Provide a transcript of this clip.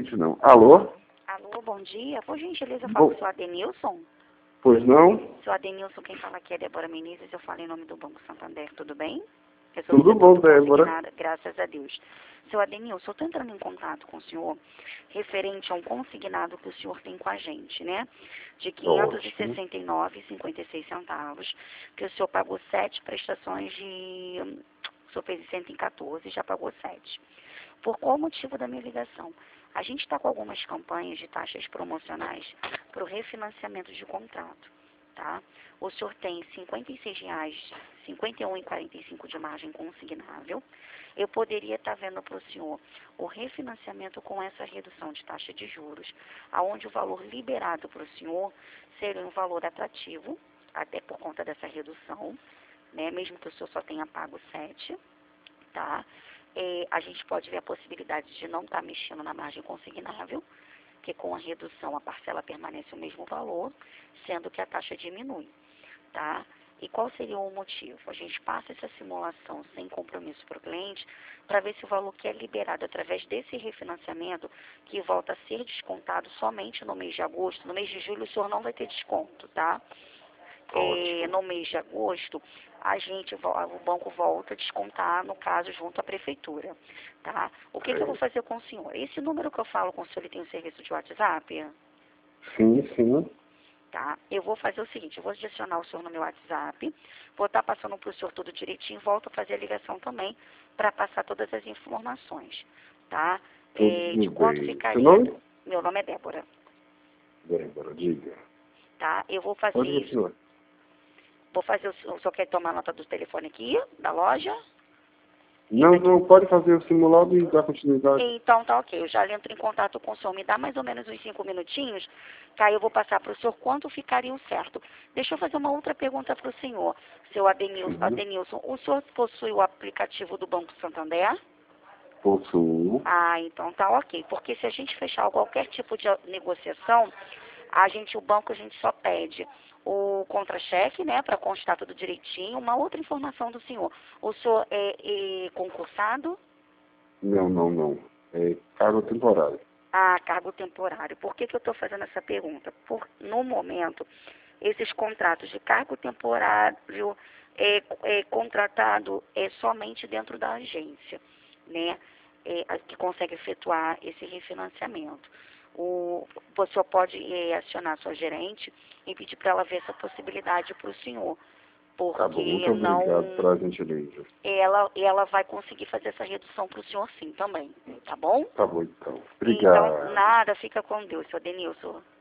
acredite não. Alô? Alô, bom dia. Por gentileza, eu falo Bom, com o senhor Adenilson. pois não? Senhor Adenilson, quem fala aqui é Débora Menezes, eu falo em nome do Banco Santander, tudo bem? Eu sou Tudo bom, Débora? consignada, graças a Deus. Senhor Adenilson, eu estou entrando em contato com o senhor referente a um consignado que o senhor tem com a gente, né? De R$ Ótimo. 569,56, que o senhor pagou 7 prestações de... O senhor fez 114 e já pagou 7. Por qual motivo da minha ligação? A gente está com algumas campanhas de taxas promocionais para o refinanciamento de contrato, tá? O senhor tem R$ 56,00, R$ 51,45 de margem consignável. Eu poderia estar vendo para o senhor o refinanciamento com essa redução de taxa de juros, aonde o valor liberado para o senhor seria um valor atrativo, até por conta dessa redução, né? Mesmo que o senhor só tenha pago 7, tá? A gente pode ver a possibilidade de não estar mexendo na margem consignável, que com a redução a parcela permanece o mesmo valor, sendo que a taxa diminui, tá? E qual seria o motivo? A gente passa essa simulação sem compromisso para o cliente, para ver se o valor que é liberado através desse refinanciamento, que volta a ser descontado somente no mês de agosto, no mês de julho o senhor não vai ter desconto, tá? No mês de agosto, o banco volta a descontar, no caso, junto à prefeitura, tá? O que eu vou fazer com o senhor? Esse número que eu falo com o senhor, ele tem um serviço de WhatsApp? Sim, sim. Tá? Eu vou fazer o seguinte, eu vou adicionar o senhor no meu WhatsApp, vou estar passando para o senhor tudo direitinho, volto a fazer a ligação também, para passar todas as informações, tá? De Tudo quanto bem. Seu ficaria... nome? Meu nome é Débora, Débora, diga. tá? Eu vou fazer Pode isso. continuar. Vou fazer, o senhor quer tomar nota do telefone aqui, da loja? Não, pode fazer o simulado e dar continuidade. Então, tá ok. Eu já entro em contato com o senhor. Me dá mais ou menos uns 5 minutinhos, que aí eu vou passar para o senhor quanto ficaria o certo. Deixa eu fazer uma outra pergunta para o senhor. Seu Sim. Adenilson, o senhor possui o aplicativo do Banco Santander? Possuo. Ah, então tá ok. Porque se a gente fechar qualquer tipo de negociação, o banco a gente só pede o contra-cheque, né, para constar tudo direitinho. Uma outra informação do senhor. O senhor é concursado? Não. É cargo temporário. Ah, cargo temporário. Por que eu estou fazendo essa pergunta? No momento, esses contratos de cargo temporário contratado somente dentro da agência, né? Que consegue efetuar esse refinanciamento. O senhor pode acionar sua gerente e pedir para ela ver essa possibilidade para o senhor, Tá bom, porque muito não, obrigado pela gentileza. ela vai conseguir fazer essa redução para o senhor sim também, tá bom? Tá bom, então. Então, Obrigado. nada, fica com Deus, seu Denilson.